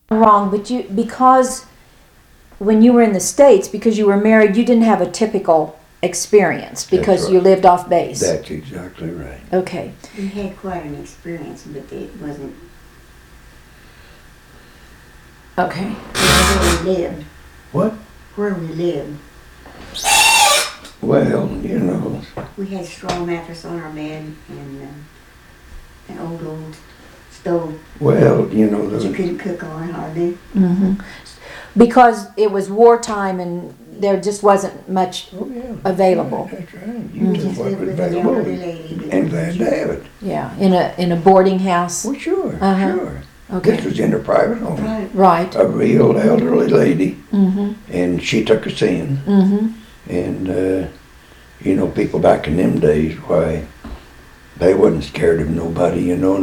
wrong, but because when you were in the States, because you were married, you didn't have a typical experience because That's you right. lived off base. That's exactly right. Okay. We had quite an experience, but it wasn't Okay. where we lived. What? Where we lived. Well, you know, We had straw mattress on our bed and an old stove well, you know, that you the, couldn't cook on hardly. Mm-hmm. Because it was wartime and there just wasn't much oh yeah, available. That's right. We You took just what lived was with an available, elderly lady. and glad to have it. Yeah, in a boarding house. Well, sure, Uh-huh. sure. Okay. This was in a private home. Right. Right. A real elderly lady, Mm-hmm. and she took us in. Mm-hmm. And, you know, people back in them days, why, they wasn't scared of nobody, you know,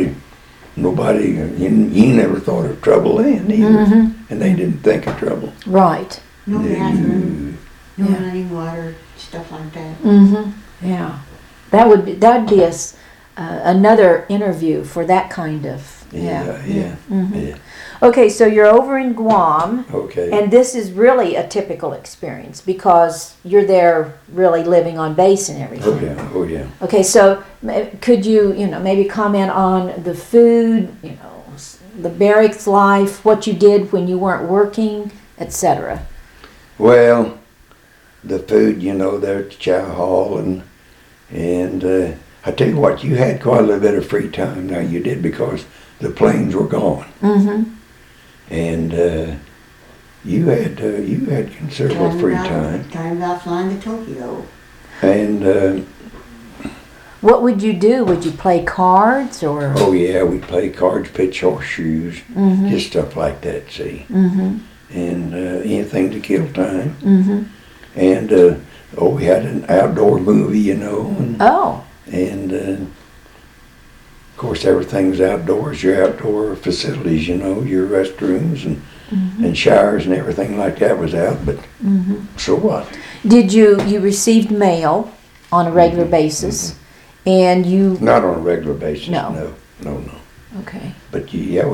you never thought of trouble then either. Mm-hmm. And they didn't think of trouble. Right. No bathroom, no Yeah. running water, stuff like that. Mm-hmm. Yeah. That'd be another interview for that kind of. Yeah. Mhm. Yeah. Okay, so you're over in Guam, Okay. and this is really a typical experience because you're there really living on base and everything. Oh yeah. Okay, so could you, maybe comment on the food, the barracks life, what you did when you weren't working, etc. Well, the food, you know, there at the chow hall, and I tell you what, you had quite a little bit of free time. Now you did, because the planes were gone, Mm-hmm. and you had considerable free time. Time about flying to Tokyo. And What would you do? Would you play cards or? oh yeah, we played cards, pitch horseshoes, Mm-hmm. just stuff like that. See, Mm-hmm. and anything to kill time. Mm-hmm. And we had an outdoor movie, you know, Oh. and of course everything's outdoors. Your outdoor facilities, you know, your restrooms and showers and everything like that was out. But Mm-hmm. so what? Did you received mail on a regular basis, and you? Not on a regular basis. No. No. Okay. But yeah.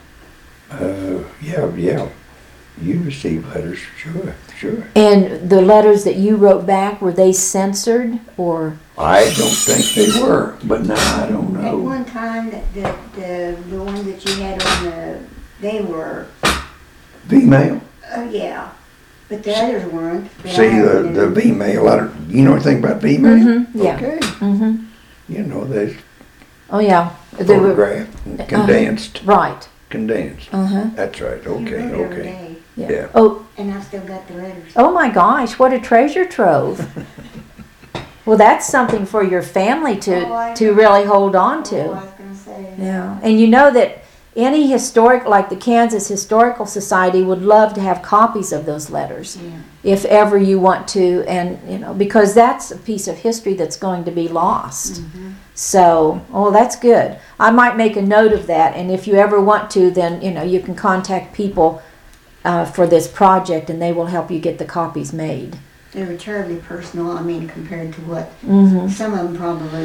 You received letters, sure. And the letters that you wrote back, were they censored or? I don't think they were, but now I don't At know. one time, the ones that you had on they were, V-mail. yeah, but the others weren't. But See, I had the V-mail, you know anything about V-mail? Mm-hmm. Yeah. Okay. Mm-hmm. You know, there's Oh yeah. They were photographed, condensed. right. Condensed. Uh-huh. That's right. You wrote every Okay. day, Yeah. Oh. and I've still got the letters. Oh my gosh, what a treasure trove. Well, that's something for your family Oh, I to know. really hold on Oh, I to. was gonna say. Yeah. And you know that any historic, like the Kansas Historical Society, would love to have copies of those letters Yeah. if ever you want to, and because that's a piece of history that's going to be lost. Mhm. So, that's good. I might make a note of that, and if you ever want to, then you can contact people for this project, and they will help you get the copies made. They were terribly personal. I mean, compared to what Mm-hmm. some of them probably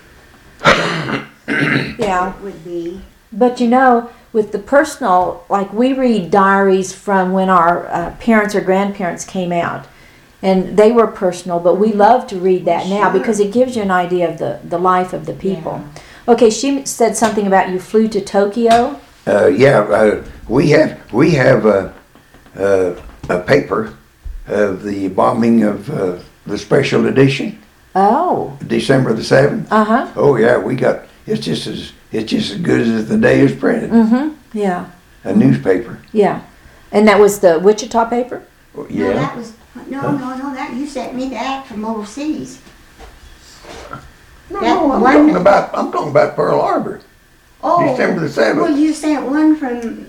Yeah, would be. but with the personal, like we read diaries from when our parents or grandparents came out, and they were personal, but we love to read that now Sure. because it gives you an idea of the life of the people. Okay, she said something about you flew to Tokyo. We have a paper of the bombing of the special edition, Oh, December the 7th. uh-huh. Oh yeah, we got, it's just as good as the day is printed. Mm-hmm. Yeah, A newspaper. yeah. And that was the Wichita paper? No, Yeah. that was no. That you sent me that from overseas. No, that I'm one- talking about Pearl Harbor. Oh, December the 7th. well, you sent one from.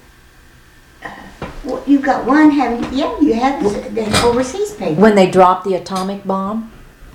Well, you got one having. Yeah, you have the overseas paper. When they dropped the atomic bomb?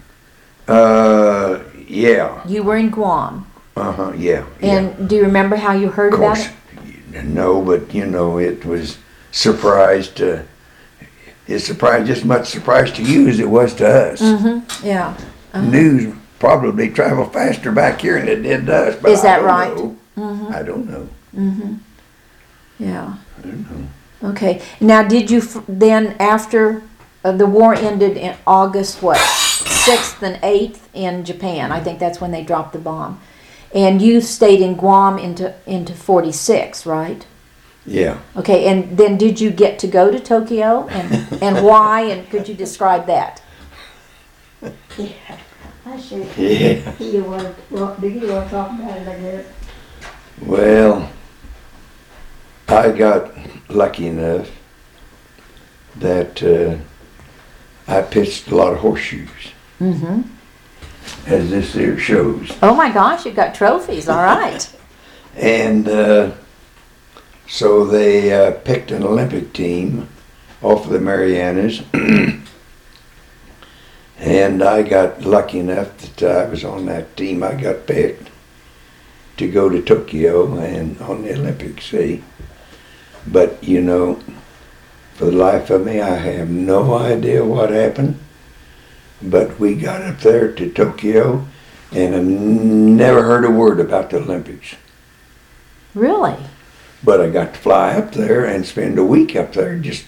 Yeah. You were in Guam. Yeah. And do you remember how you heard Of about course, it? no, but it was surprised. It surprised just as much surprise to you as it was to us. Mm-hmm. Yeah. Uh-huh. News probably traveled faster back here than it did to us. But Is that I don't right? know. Mm-hmm. I don't know. Mm-hmm. Yeah. I don't know. Okay. Now, did you then, after the war ended in August, what, 6th and 8th in Japan? I think that's when they dropped the bomb. And you stayed in Guam into 46, right? Yeah. Okay. And then did you get to go to Tokyo, and why? And could you describe that? Yeah, I should. Yeah. He was, well, did you want to talk about it, I guess? Well, I got lucky enough that I pitched a lot of horseshoes, Mm-hmm. as this here shows. Oh my gosh, you've got trophies. All right. And so they picked an Olympic team off of the Marianas. And I got lucky enough that I was on that team. I got picked to go to Tokyo and on the Olympics, see. But, you know, for the life of me, I have no idea what happened. But we got up there to Tokyo, and I never heard a word about the Olympics. Really? But I got to fly up there and spend a week up there just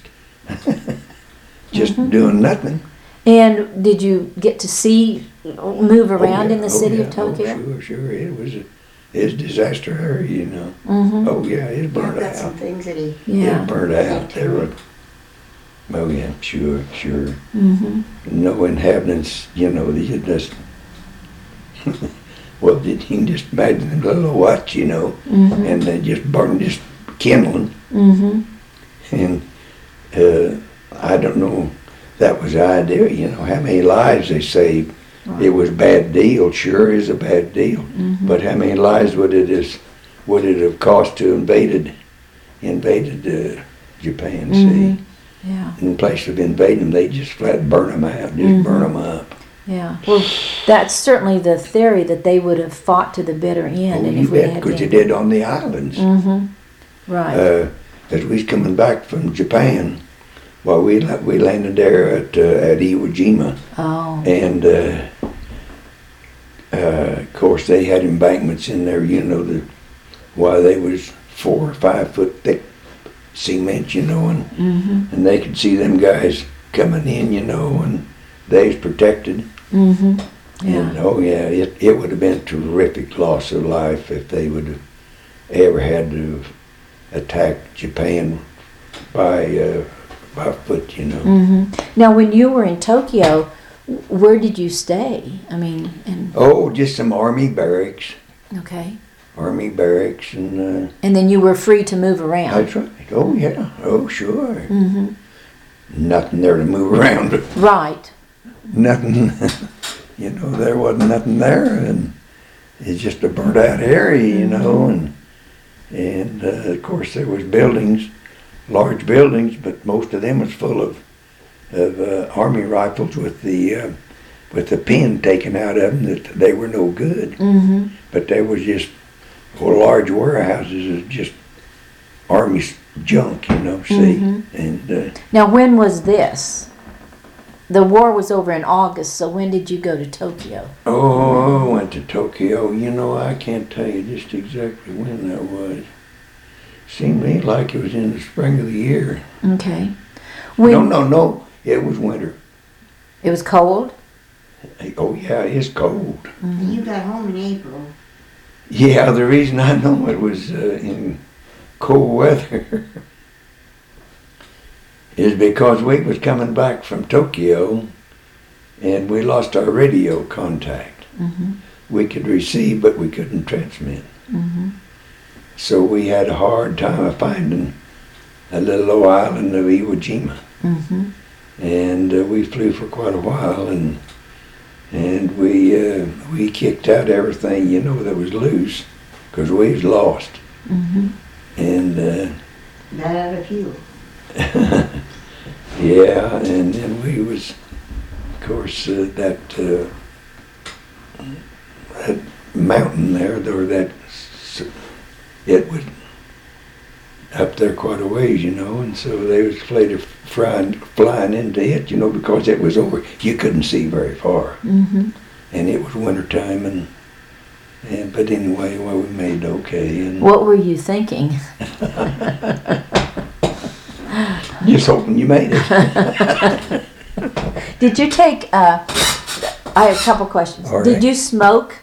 doing nothing. And did you get to move around in the city of Tokyo? Oh, sure. It was disaster area, you know. Mm-hmm. Oh yeah, it I've burned got some out. things that he. Yeah. It burned out. There were. Oh yeah, sure. Mm-hmm. No inhabitants, you know. You just. Well, you can just imagine the little watch, you know, Mm-hmm. and they just burned, just kindling, Mm-hmm. and I don't know. That was the idea, you know, how many lives they saved. Right. It was a bad deal, sure is a bad deal. Mm-hmm. But how many lives would it have cost to invaded Japan? See, Mm-hmm. Yeah. in place of invading them, they just flat burn them out, just burn them up. Yeah. Well, that's certainly the theory, that they would have fought to the bitter end. Oh, and you if we bet, had because you been. did on the islands. Mm-hmm. Right. As we was coming back from Japan, well, we landed there at Iwo Jima. Oh. And of course, they had embankments in there, you know, they was 4 or 5 foot thick cement, you know, Mm-hmm. and they could see them guys coming in, you know, and they was protected. Mm-hmm. Yeah. And oh yeah, it would have been a terrific loss of life if they would have ever had to attack Japan by foot, you know. Mm-hmm. Now, when you were in Tokyo, where did you stay? I mean, Oh, just some army barracks. okay. And And then you were free to move around. that's right. Oh yeah. Oh sure. Mm-hmm. Nothing there to move around. Right. Nothing. You know, there wasn't nothing there, and it's just a burnt out area, you know, and of course there was buildings, large buildings, but most of them was full of army rifles with the pin taken out of them, that they were no good. Mm-hmm. But there was just large warehouses of just army junk, you know. See, and Now, when was this? The war was over in August, so when did you go to Tokyo? oh, I went to Tokyo. You know, I can't tell you just exactly when that was. Seemed to me like it was in the spring of the year. Okay. When No. It was winter. it was cold? Oh yeah, it's cold. Mm-hmm. You got home in April. Yeah, the reason I know it was in cold weather is because we was coming back from Tokyo and we lost our radio contact. Mm-hmm. We could receive, but we couldn't transmit. Mm-hmm. So we had a hard time of finding a little old island of Iwo Jima. Mm-hmm. And we flew for quite a while, and we kicked out everything, you know, that was loose, because we was lost. Mm-hmm. And Not out of fuel. yeah, and then we was, of course, that mountain there, it was up there quite a ways, you know, and so they was afraid of flying into it, you know, because it was over. You couldn't see very far, Mm-hmm. and it was wintertime, And but anyway, well, we made it okay, and What were you thinking? just hoping you made it. Did you take, I have a couple questions. All Did right. you smoke?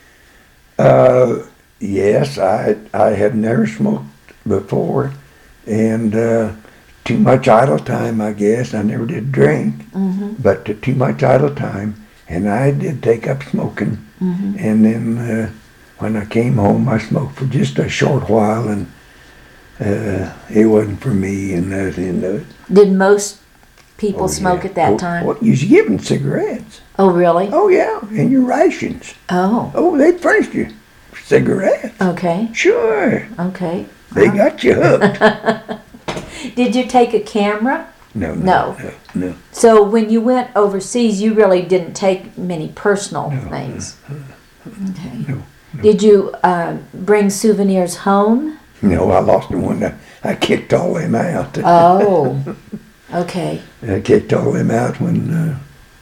Yes, I had never smoked before, and too much idle time, I guess. I never did drink, but too much idle time, and I did take up smoking. And then when I came home, I smoked for just a short while, and it wasn't for me, and that's the end of it. Did most people Oh, smoke yeah. at that Oh, time? well, you was given cigarettes. Oh, really? Oh yeah, and your rations. Oh, Oh, they furnished you cigarettes. okay, Sure, okay. they got you hooked. Did you take a camera? No. So when you went overseas, you really didn't take many personal things. Okay. No. Did you bring souvenirs home? No, I lost the one. I kicked all them out. Oh, okay. I kicked all them out when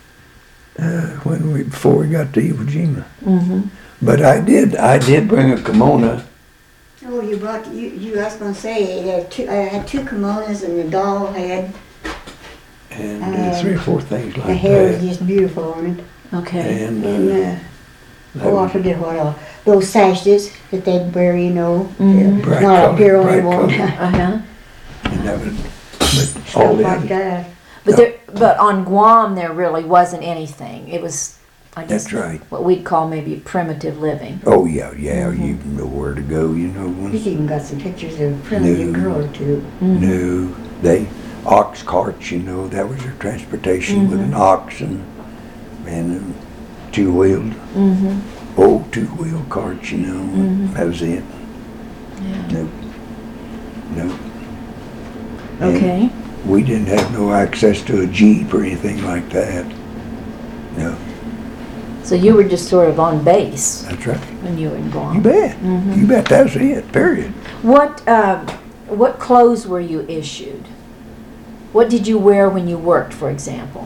before we got to Iwo Jima. But I did bring a kimono. Oh, you brought, you, I was gonna say, I had two kimonos and the doll had, And 3 or 4 things like the hair was that. just beautiful on it. Okay. And And, that oh, I was forget what else. Those sashes that they'd wear, you know. bright Not up here color, on the bright wall. color. Uh-huh. And that was, but all Stuff the like other, that. But on Guam, there really wasn't anything. It was, I guess, that's right. what we'd call maybe primitive living. Oh yeah, you know where to go, you know. He's even got some pictures of a friendly No. girl or two. No, they ox carts, you know, that was their transportation with an ox and two-wheeled, old two-wheel carts, you know. That was it. Yeah. No. Okay. And we didn't have no access to a Jeep or anything like that. No, So you were just sort of on base that's right. when you were in You Guam. bet. You bet. That's it. Period. What clothes were you issued? What did you wear when you worked, for example?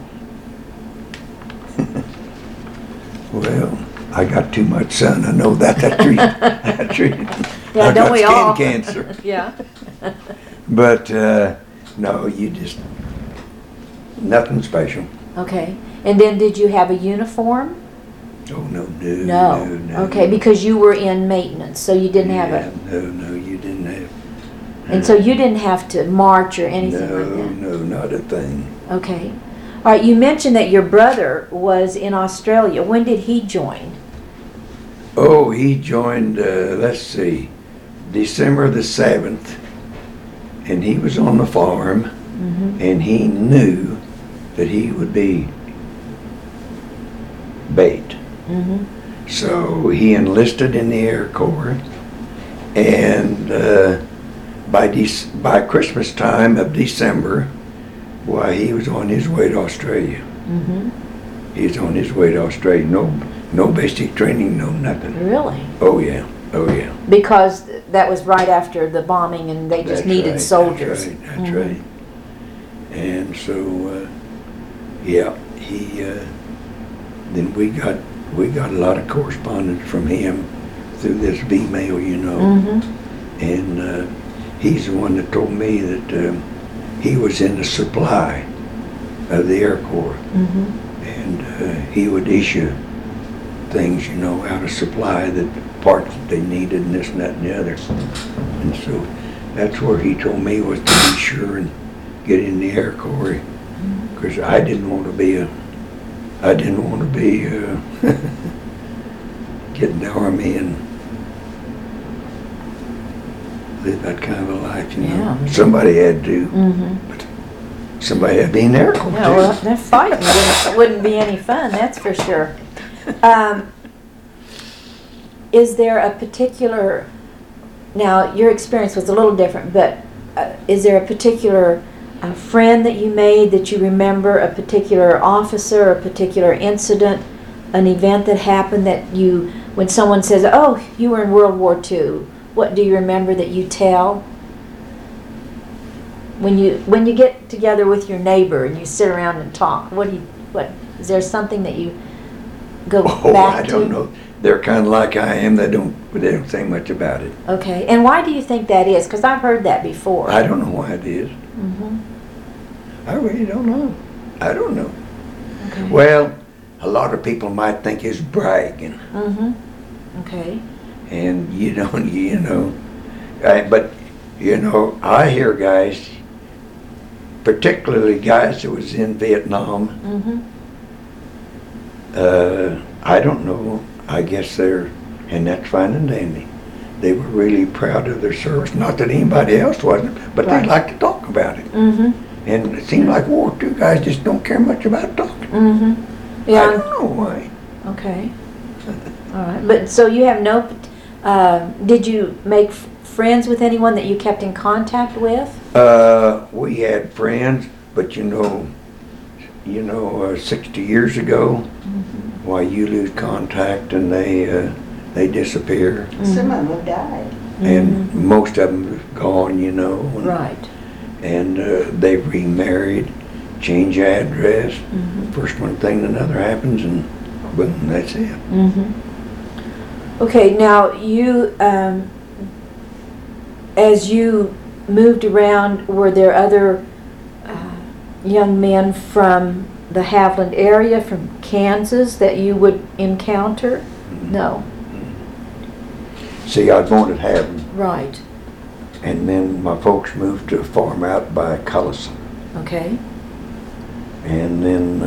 Well, I got too much sun. I know that. That treat. Yeah, I don't got we skin all? cancer. Yeah. But no, you just nothing special. Okay. And then did you have a uniform? Oh no. Okay, because you were in maintenance, so you didn't have a. No, you didn't have. And so you didn't have to march or anything like that? No, not a thing. Okay. All right, you mentioned that your brother was in Australia. When did he join? Oh, he joined, let's see, December the 7th, and he was on the farm, and he knew that he would be bait. So he enlisted in the Air Corps, and by Christmas time of December, why, he was on his way to Australia. He was on his way to Australia. No basic training, no nothing. Really? Oh yeah. Because that was right after the bombing and they just That's needed right, soldiers. That's right. And so, yeah, he. Then we got a lot of correspondence from him through this V-mail, you know. And he's the one that told me that he was in the supply of the Air Corps, and he would issue things, you know, out of supply, that parts that they needed and this and that and the other. And so that's where he told me was to be sure and get in the Air Corps, because I didn't want to be get in the Army and live that kind of a life, you know. Yeah. Somebody had to, but somebody had to be in the Air Corps Yeah, too. well, that fighting wouldn't be any fun, that's for sure. Is there a particular, now your experience was a little different, but is there a particular friend that you made that you remember, a particular officer, a particular incident, an event that happened that you, when someone says, oh, you were in World War II, what do you remember that you tell? When you get together with your neighbor and you sit around and talk, what is there something that you go Oh, back I to? don't know. they're kind of like I am. They don't say much about it. Okay. And why do you think that is? Because I've heard that before. I don't know why it is. Mm-hmm. I really don't know. I don't know. Okay. Well, a lot of people might think it's bragging, Mm-hmm. Okay. and but I hear guys, particularly guys that was in Vietnam. Mm-hmm. I don't know. I guess and that's fine and dandy. They were really proud of their service. Not that anybody else wasn't, but Right. they like to talk about it. Mm-hmm. And it seemed like World War II guys just don't care much about talking. Mm-hmm. I Yeah. don't know why. Okay. All right. But so you have no. Did you make friends with anyone that you kept in contact with? We had friends, but 60 years ago, why you lose contact and they disappear, Some of them have died. and most of them have gone, and, Right. and they've remarried, change address. Mm-hmm. First one thing, another happens, and boom, that's it. Mm-hmm. Okay. Now you, as you moved around, were there other young men from the Haviland area, from Kansas, that you would encounter? No. See, I was born at Haven, Right. and then my folks moved to a farm out by Cullison. Okay. And then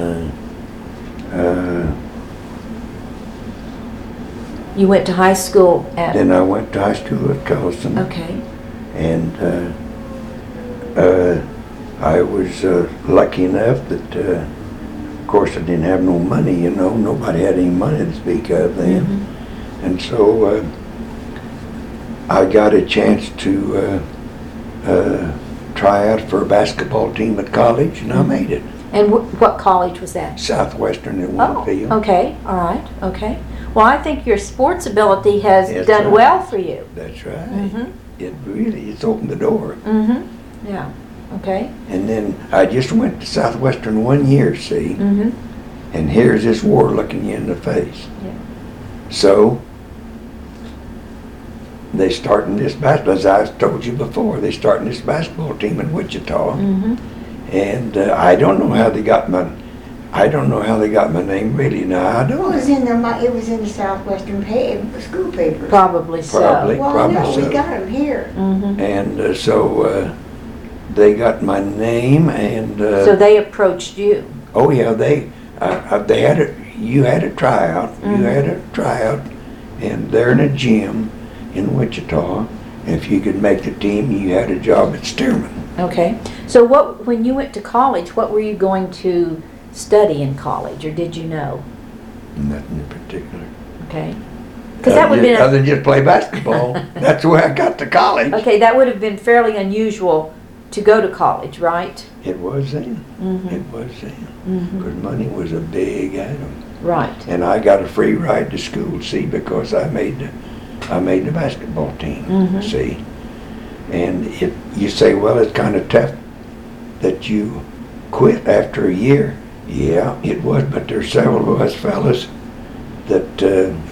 You went to high school at. then I went to high school at Cullison, Okay. and I was lucky enough that, of course, I didn't have no money. Nobody had any money to speak of then, Mm-hmm. and so I got a chance to try out for a basketball team at college, and I made it. And what college was that? Southwestern in Oh, Winfield. okay, all right, okay. Well, I think your sports ability has That's done right. well for you. That's right. Mm-hmm, It's opened the door. mm-hmm, yeah, okay, And then I just went to Southwestern 1 year, see, mm-hmm, and here's this war looking you in the face. Yeah. So they starting this basketball, as I told you before, they starting this basketball team in Wichita, mm-hmm, and I don't know how they got my name really. Now I It don't. was in the Southwestern school papers. probably so. Probably. Well, no, so. we got them here. Mm-hmm. And so they got my name, and So they approached you. oh yeah, they had a you had a tryout. You had a tryout, and they're in a gym in Wichita. If you could make the team, you had a job at Stearman. Okay, so when you went to college, what were you going to study in college, or did you know? Nothing in particular. Okay, because that would have been other than just play basketball. That's the way I got to college. okay. That would have been fairly unusual to go to college, right? It was then. Mm-hmm. It was then. Mm-hmm. Because money was a big item, Right. and I got a free ride to school. See, because I made the basketball team. Mhm. See, and you say, well, it's kind of tough that you quit after a year. Yeah, it was, but there's several of us fellas that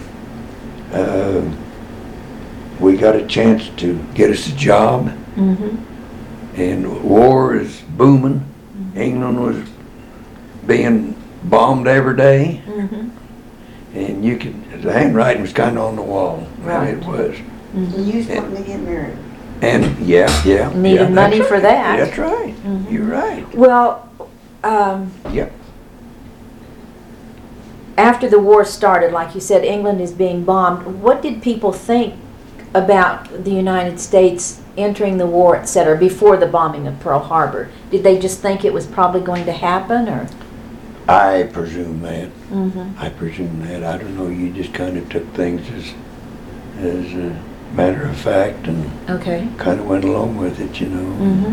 we got a chance to get us a job, Mm-hmm. and war is booming. England was being bombed every day, Mm-hmm. and the handwriting was kind of on the wall. Right. It was. And you was wanting to get married. And yeah. Needed yeah, money that's for right. that. That's right. Mhm. You're right. Well, Yep. after the war started, like you said, England is being bombed. What did people think about the United States entering the war, etc., before the bombing of Pearl Harbor? Did they just think it was probably going to happen, or? I presume that. Mm-hmm. I presume that. I don't know. You just kind of took things as a matter of fact and Okay. kind of went along with it, Mm-hmm.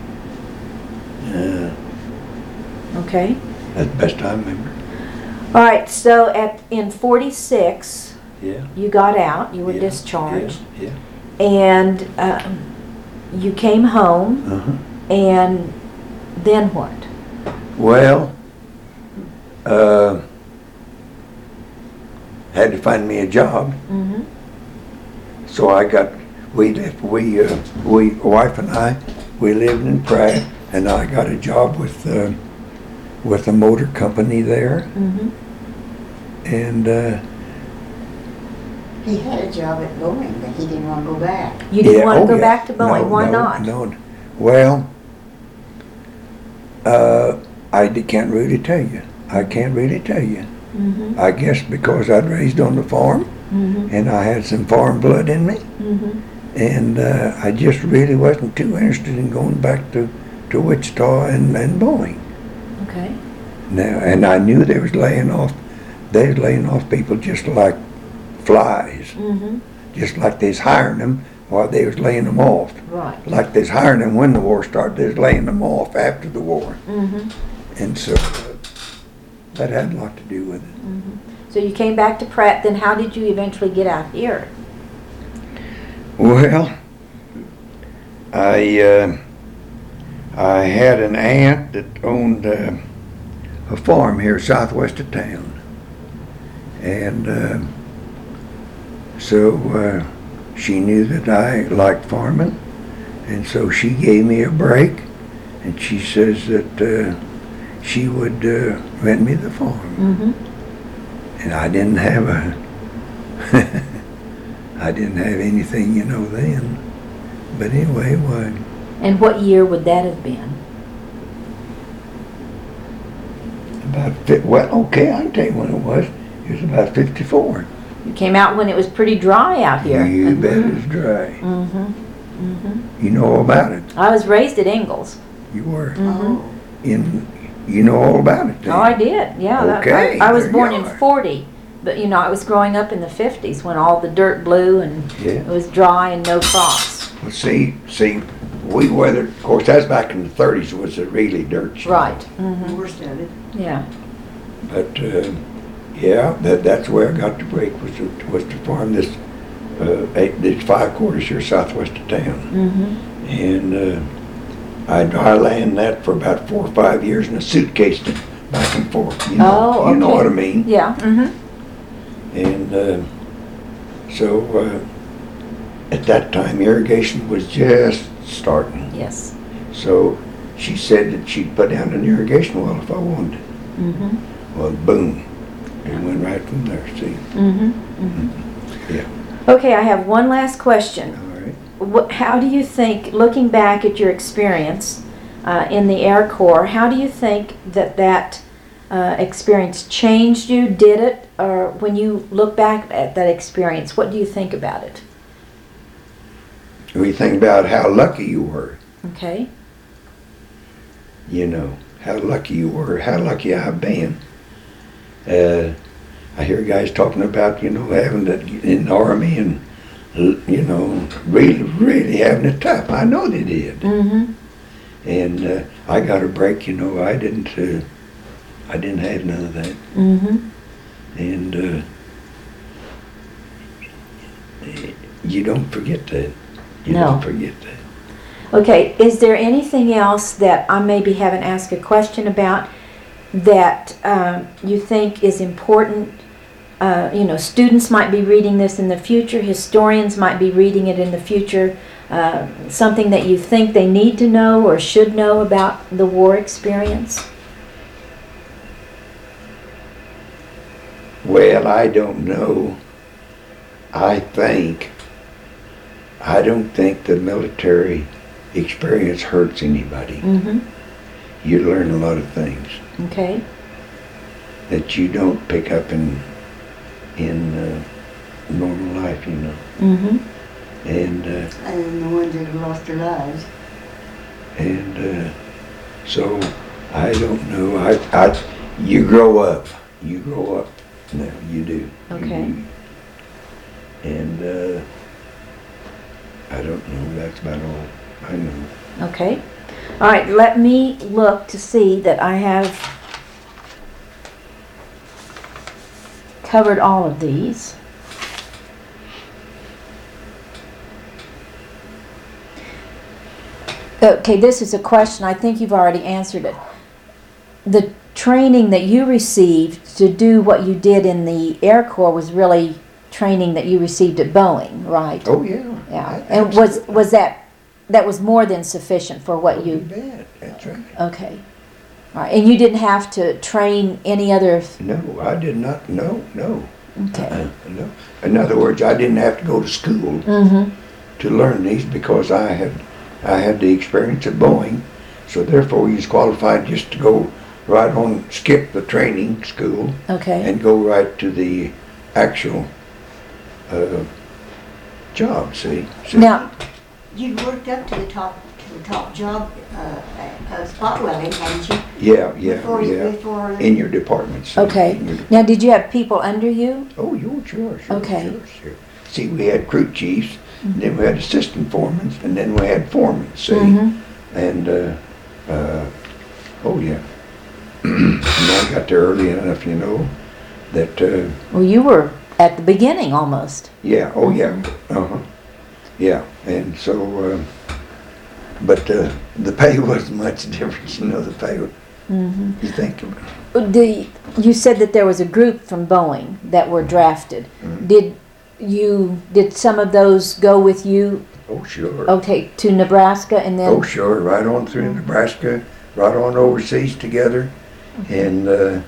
Okay. That's the best I remember. All right. So in '46, Yeah. you got out. You were Yeah, discharged, Yeah. and you came home. Uh-huh. And then what? Well, had to find me a job. Mm-hmm. So wife and I, we lived in Pratt, and I got a job with a motor company there, Mm-hmm. and He had a job at Boeing, but he didn't want to go back. You didn't yeah, want to oh, go yeah. back to Boeing. No, Why no, not? No, well, can't really tell you. I can't really tell you. Mm-hmm. I guess because I'd raised on the farm, Mm-hmm. and I had some farm blood in me, Mm-hmm. and I just really wasn't too interested in going back to Wichita and Boeing. Okay. Now, and I knew they was laying off people just like flies, Mm-hmm. just like they was hiring them while they was laying them off. Right. Like they was hiring them when the war started, they was laying them off after the war. Mm-hmm. And so that had a lot to do with it. Mm-hmm. So you came back to Pratt, then how did you eventually get out here? Well, I had an aunt that owned a farm here southwest of town, and so she knew that I liked farming, and so she gave me a break, and she says that she would rent me the farm, Mm-hmm. and I didn't have I didn't have anything, then. But anyway, what? And what year would that have been? Well, okay, I can tell you when it was. It was about 54. You came out when it was pretty dry out here. You bet it's dry. Mm-hmm. Mm-hmm. You know all about it. I was raised at Ingalls. You were. Mm-hmm. You know all about it then. Oh, I did. Yeah. Okay, I was there born you in are. 40, but I was growing up in the 50s when all the dirt blew and Yeah. it was dry and no crops. Well, see, we weathered, of course, that's back in the 30s was a really dirt snow. Right. The Mm-hmm. worst of it. Yeah. But, yeah, that's where I got the break, was to farm this 5 quarters here southwest of town. Mm-hmm. And I dry land that for about 4 or 5 years in a suitcase back and forth. You know, Oh, you know okay. what I mean? Yeah. Mm-hmm. And so at that time, irrigation was just starting. Yes. So she said that she'd put down an irrigation well if I wanted it. Mm-hmm. Well, boom, it went right from there. See? Mm-hmm. Mm-hmm. Yeah. Okay, I have one last question. All right. How do you think, looking back at your experience in the Air Corps, how do you think that experience changed you? Did it? Or when you look back at that experience, what do you think about it? When you think about how lucky you were, Okay. how lucky you were, how lucky I've been. I hear guys talking about, having that in the Army and, really, really having it tough. I know they did. Mm-hmm. And I got a break, I didn't have none of that. Mm-hmm. And you don't forget that. You No. don't forget that. Okay, is there anything else that I maybe haven't asked a question about that you think is important? Students might be reading this in the future, historians might be reading it in the future, something that you think they need to know or should know about the war experience? Well, I don't know. I don't think the military experience hurts anybody. Mm-hmm. You learn a lot of things Okay. that you don't pick up in normal life, Mm-hmm. And And the ones that have lost their lives. so I don't know. You grow up. You grow up. No, you do. You Okay. do. And I don't know. That's about all I know. Okay. All right, let me look to see that I have covered all of these. Okay, this is a question. I think you've already answered it. the training that you received to do what you did in the Air Corps was really training that you received at Boeing, right? Oh, yeah. Yeah. And was that was more than sufficient for what You you? bet, that's right. Okay. All right. And you didn't have to train any other. No, I did not, no. Okay. No. In other words, I didn't have to go to school Mm-hmm. to learn these because I had the experience at Boeing, so therefore he was qualified just to go right on, skip the training school Okay. and go right to the actual job. See? Now, You worked up to the top job of spot welding, hadn't you? Yeah, Before in your department. See? okay. In your- Now, did you have people under you? Oh, sure. Okay. Sure. See, we had crew chiefs, and then we had assistant foremen, and then we had foremen, see? Mhm. And, oh yeah. And I got there early enough, you know, that, Well, you were at the beginning almost. yeah, oh yeah, yeah, and so, but the pay wasn't much difference, you know, the pay, Mm-hmm. you think of it. You said that there was a group from Boeing that were drafted. Mhm. Did some of those go with you? Oh, sure. Okay, to Nebraska and then. Oh, sure, right on through Nebraska, right on overseas together. And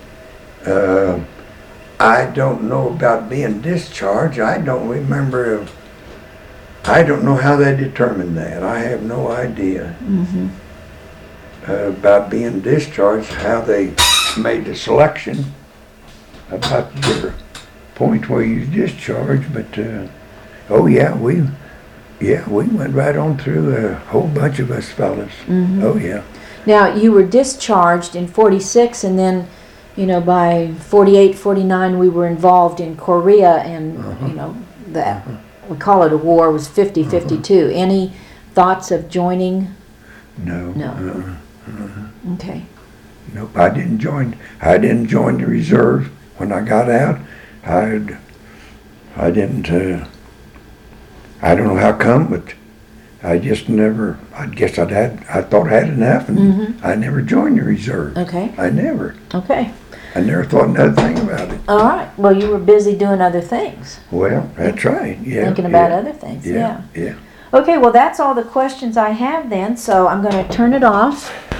I don't know about being discharged. I don't remember. I don't know how they determined that. I have no idea Mm-hmm. about being discharged, how they made the selection about your point where you discharged. But oh yeah, we went right on through, a whole bunch of us fellas. Mhm. Oh yeah. Now, you were discharged in 46, and then, by 48, 49, we were involved in Korea, and, that, we call it a war, was 50, 52. Any thoughts of joining? No. No. Okay. Nope. I didn't join the reserve when I got out. I didn't. I don't know how come, but I just never. I guess I thought I had enough, and Mhm. I never joined the reserve. Okay. I never. Okay. I never thought another thing about it. All right. Well, you were busy doing other things, Well, that's right. Yeah. thinking about yeah, other things. Yeah. Yeah. Okay, well, that's all the questions I have then, so I'm going to turn it off.